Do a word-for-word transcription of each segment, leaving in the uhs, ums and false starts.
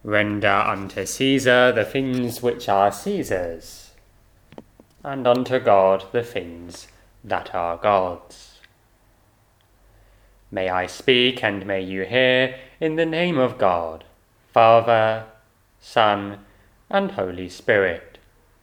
Render unto Caesar the things which are Caesar's, and unto God the things that are God's. May I speak and may you hear in the name of God, Father, Son, and Holy Spirit.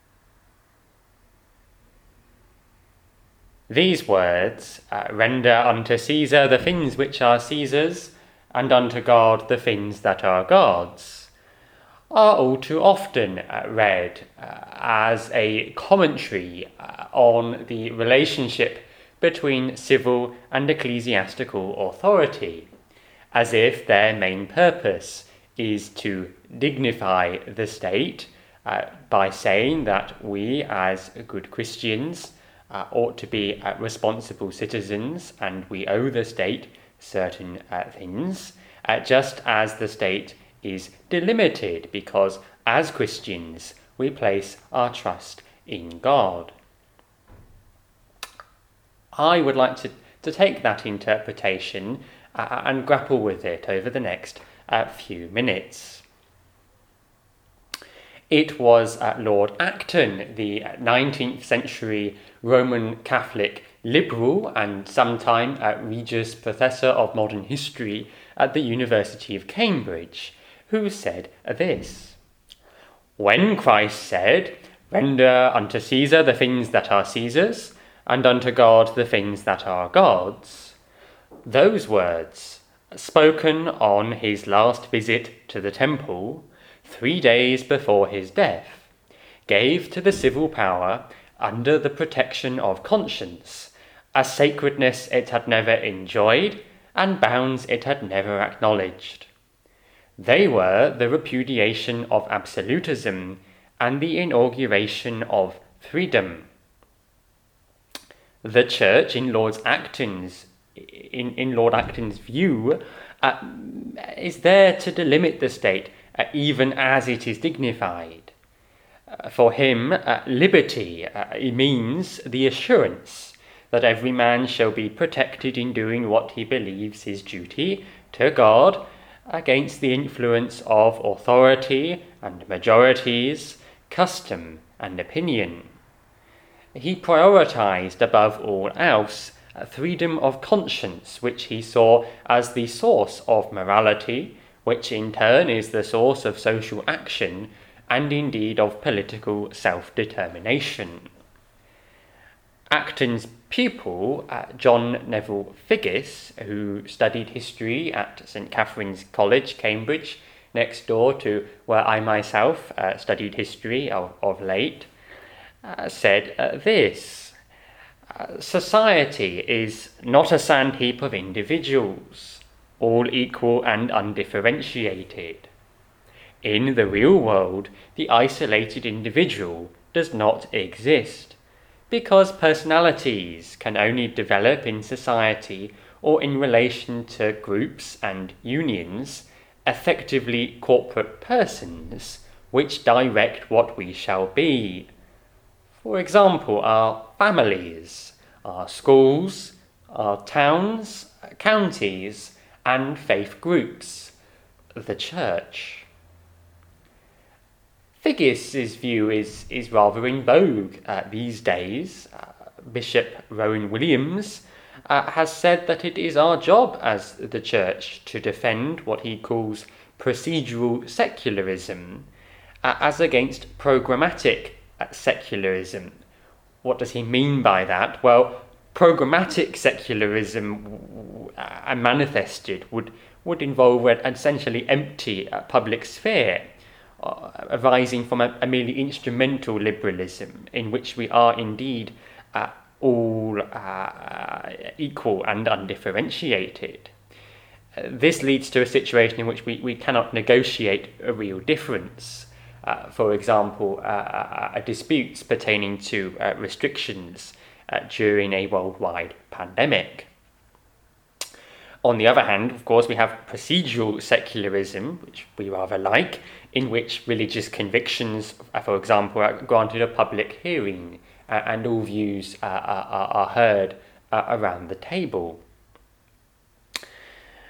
These words, uh, render unto Caesar the things which are Caesar's, and unto God the things that are God's, are all too often uh, read uh, as a commentary uh, on the relationship between civil and ecclesiastical authority, as if their main purpose is to dignify the state uh, by saying that we as good Christians uh, ought to be uh, responsible citizens and we owe the state certain uh, things, uh, just as the state is delimited because as Christians we place our trust in God. I would like to, to take that interpretation uh, and grapple with it over the next uh, few minutes. It was uh, Lord Acton, the nineteenth century Roman Catholic liberal and sometime uh, Regius Professor of Modern History at the University of Cambridge, who said this: "When Christ said, 'Render unto Caesar the things that are Caesar's, and unto God the things that are God's,' those words, spoken on his last visit to the temple, three days before his death, gave to the civil power, under the protection of conscience, a sacredness it had never enjoyed and bounds it had never acknowledged. They were the repudiation of absolutism and the inauguration of freedom." The Church, in Lord Acton's in, in Lord Acton's view, uh, is there to delimit the state uh, even as it is dignified. Uh, for him, uh, liberty uh, it means the assurance that every man shall be protected in doing what he believes his duty to God, against the influence of authority and majorities, custom and opinion. He prioritized above all else freedom of conscience, which he saw as the source of morality, which in turn is the source of social action and indeed of political self-determination. Acton's pupil, uh, John Neville Figgis, who studied history at St Catherine's College, Cambridge, next door to where I myself uh, studied history of, of late, uh, said uh, this: uh, "Society is not a sandheap of individuals, all equal and undifferentiated. In the real world, the isolated individual does not exist, because personalities can only develop in society or in relation to groups and unions, effectively corporate persons, which direct what we shall be. For example, our families, our schools, our towns, counties, and faith groups, the church." Figgis's view is, is rather in vogue uh, these days. Uh, Bishop Rowan Williams uh, has said that it is our job as the Church to defend what he calls procedural secularism uh, as against programmatic uh, secularism. What does he mean by that? Well, programmatic secularism uh, manifested would, would involve an essentially empty uh, public sphere, arising from a, a merely instrumental liberalism in which we are indeed uh, all uh, equal and undifferentiated. Uh, this leads to a situation in which we, we cannot negotiate a real difference. Uh, for example, uh, uh, disputes pertaining to uh, restrictions uh, during a worldwide pandemic. On the other hand, of course, we have procedural secularism, which we rather like, in which religious convictions, for example, are granted a public hearing uh, and all views uh, are, are heard uh, around the table.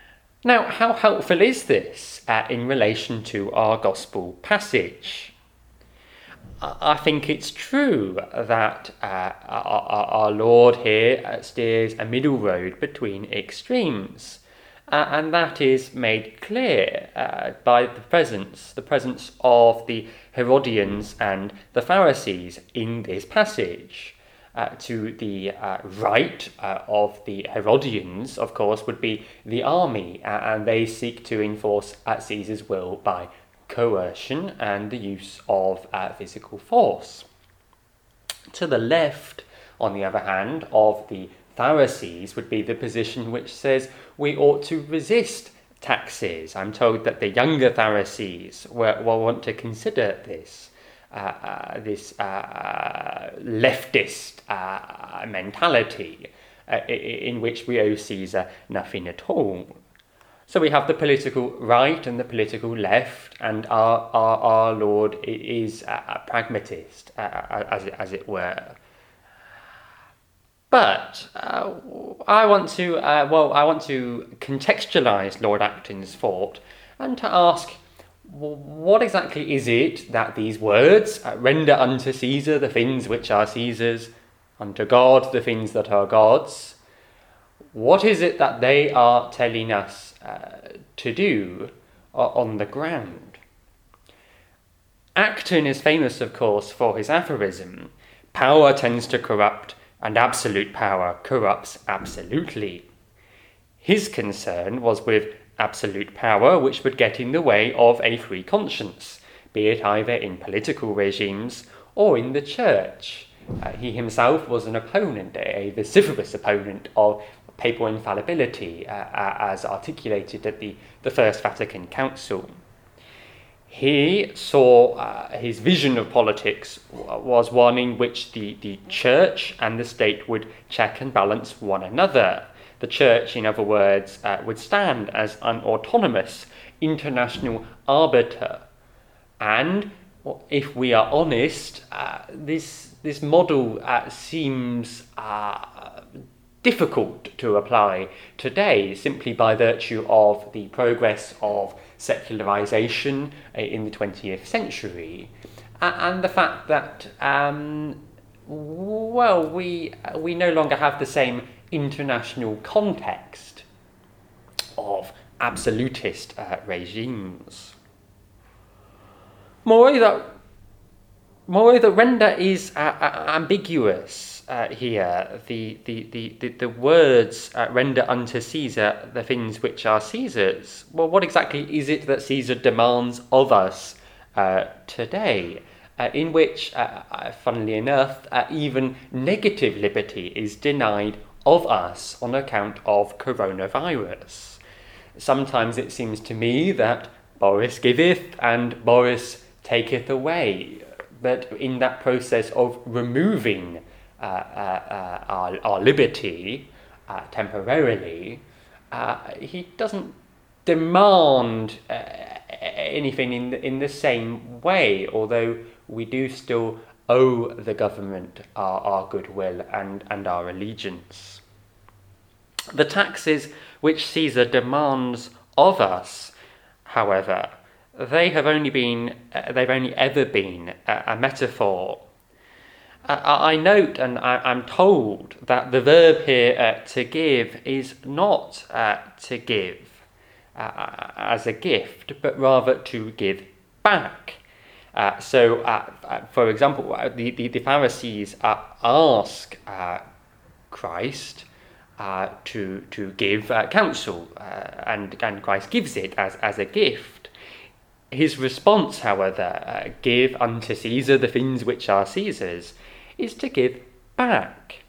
Now, how helpful is this uh, in relation to our gospel passage? I think it's true that uh, our, our Lord here steers a middle road between extremes, uh, and that is made clear uh, by the presence, the presence of the Herodians and the Pharisees in this passage. Uh, to the uh, right uh, of the Herodians, of course, would be the army, uh, and they seek to enforce uh, Caesar's will by coercion and the use of uh, physical force. To the left, on the other hand, of the Pharisees would be the position which says we ought to resist taxes. I'm told that the younger Pharisees will, will want to consider this. Uh, uh, this uh, leftist uh, mentality uh, in which we owe Caesar nothing at all. So we have the political right and the political left, and our our, our Lord is a pragmatist, uh, as, it, as it were. But uh, I want to uh, well, I want to contextualise Lord Acton's thought and to ask, what exactly is it that these words, uh, render unto Caesar the things which are Caesar's, unto God the things that are God's, what is it that they are telling us uh, to do uh, on the ground? Acton is famous, of course, for his aphorism, power tends to corrupt and absolute power corrupts absolutely. His concern was with absolute power which would get in the way of a free conscience, be it either in political regimes or in the church. Uh, he himself was an opponent, a vociferous opponent of papal infallibility, uh, as articulated at the, the First Vatican Council. He saw uh, his vision of politics was one in which the, the church and the state would check and balance one another. The church, in other words, uh, would stand as an autonomous international arbiter. And if we are honest, uh, this this model uh, seems uh, difficult to apply today, simply by virtue of the progress of secularization in the twentieth century, uh, and the fact that um, well, we we no longer have the same international context of absolutist uh, regimes. Moreover, moreover, render is uh, uh, ambiguous uh, here. The, the, the, the, the words uh, render unto Caesar the things which are Caesar's. Well, what exactly is it that Caesar demands of us uh, today? Uh, in which, uh, uh, funnily enough, uh, even negative liberty is denied of us on account of coronavirus. Sometimes it seems to me that Boris giveth and Boris taketh away, but in that process of removing uh, uh, uh, our, our liberty uh, temporarily, uh, he doesn't demand uh, anything in the, in the same way, although we do still owe the government our, our goodwill and, and our allegiance. The taxes which Caesar demands of us, however, they have only been, uh, they've only ever been a, a metaphor. Uh, I note and I, I'm told that the verb here, uh, to give, is not uh, to give uh, as a gift, but rather to give back. Uh, so, uh, uh, for example, uh, the, the, the Pharisees uh, ask uh, Christ uh, to to give uh, counsel, uh, and, and Christ gives it as, as a gift. His response, however, uh, give unto Caesar the things which are Caesar's, is to give back.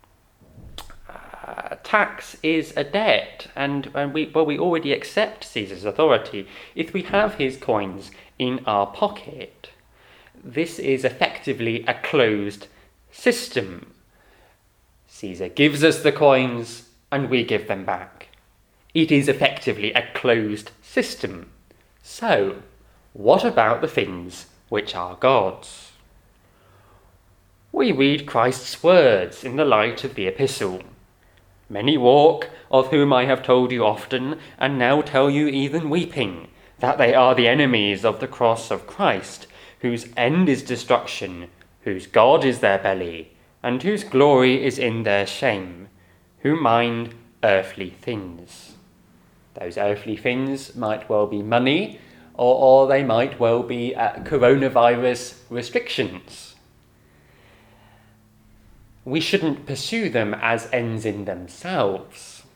Uh, tax is a debt, and, and we well we already accept Caesar's authority if we have his coins in our pocket. This is effectively a closed system. Caesar gives us the coins and we give them back. It is effectively a closed system. So, what about the things which are God's? We read Christ's words in the light of the epistle. Many walk, of whom I have told you often, and now tell you even weeping, that they are the enemies of the cross of Christ, whose end is destruction, whose God is their belly, and whose glory is in their shame, who mind earthly things. Those earthly things might well be money, or, or they might well be uh, coronavirus restrictions. We shouldn't pursue them as ends in themselves.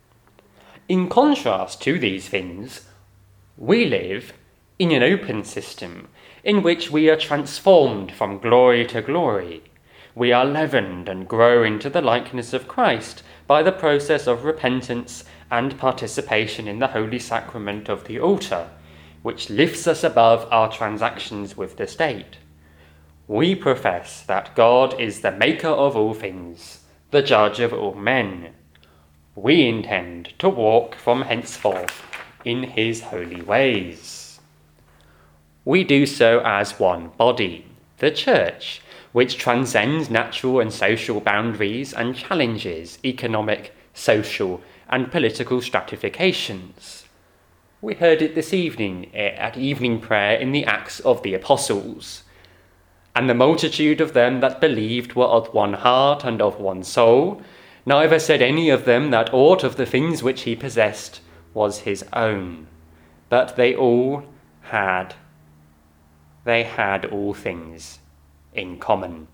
In contrast to these things, we live in an open system in which we are transformed from glory to glory. We are leavened and grow into the likeness of Christ by the process of repentance and participation in the holy sacrament of the altar, which lifts us above our transactions with the state. We profess that God is the maker of all things, the judge of all men. We intend to walk from henceforth in his holy ways. We do so as one body, the Church, which transcends natural and social boundaries and challenges economic, social, and political stratifications. We heard it this evening at evening prayer in the Acts of the Apostles. And the multitude of them that believed were of one heart and of one soul. Neither said any of them that aught of the things which he possessed was his own, but they all had, they had all things in common.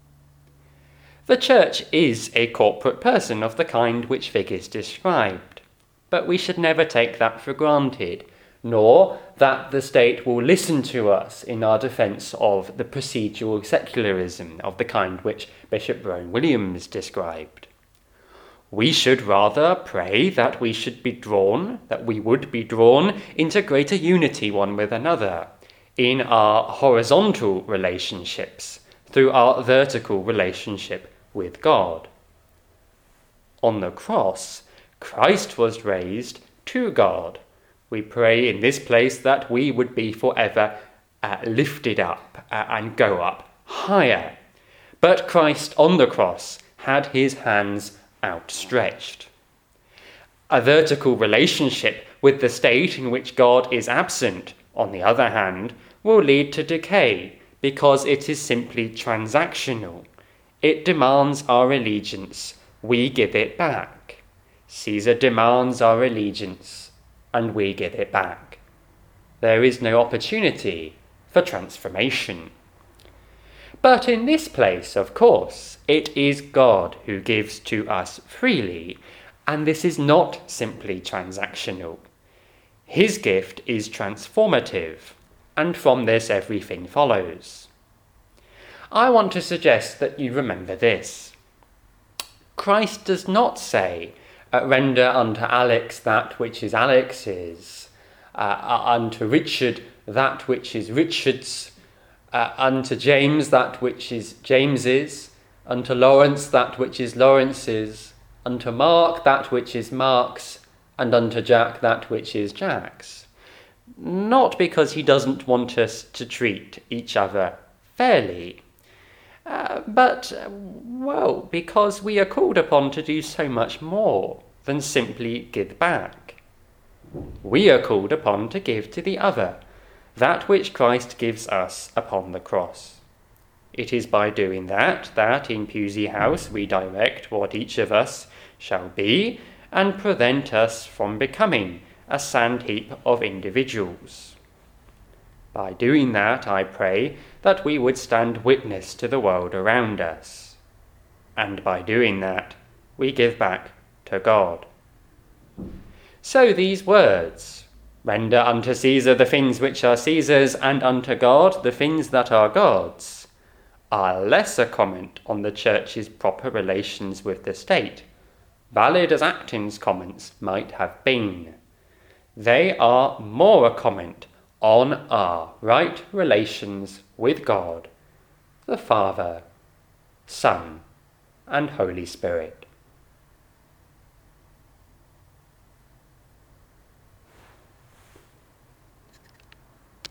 The Church is a corporate person of the kind which Figgis described, but we should never take that for granted, nor that the state will listen to us in our defence of the procedural secularism of the kind which Bishop Rowan Williams described. We should rather pray that we should be drawn, that we would be drawn into greater unity one with another in our horizontal relationships through our vertical relationship with God. On the cross, Christ was raised to God. We pray in this place that we would be forever uh, lifted up uh, and go up higher. But Christ on the cross had his hands outstretched. A vertical relationship with the state in which God is absent, on the other hand, will lead to decay because it is simply transactional. It demands our allegiance, we give it back. Caesar demands our allegiance, and we give it back. There is no opportunity for transformation. But in this place, of course, it is God who gives to us freely, and this is not simply transactional. His gift is transformative, and from this everything follows. I want to suggest that you remember this. Christ does not say, Uh, render unto Alex that which is Alex's, uh, unto Richard that which is Richard's, uh, unto James that which is James's, unto Lawrence that which is Lawrence's, unto Mark that which is Mark's, and unto Jack that which is Jack's. Not because he doesn't want us to treat each other fairly, Uh, but, uh, well, because we are called upon to do so much more than simply give back. We are called upon to give to the other that which Christ gives us upon the cross. It is by doing that that in Pusey House we direct what each of us shall be and prevent us from becoming a sandheap of individuals. By doing that, I pray that we would stand witness to the world around us. And by doing that, we give back to God. So these words, render unto Caesar the things which are Caesar's, and unto God the things that are God's, are less a comment on the Church's proper relations with the state, valid as Acton's comments might have been. They are more a comment on our right relations with God, the Father, Son, and Holy Spirit.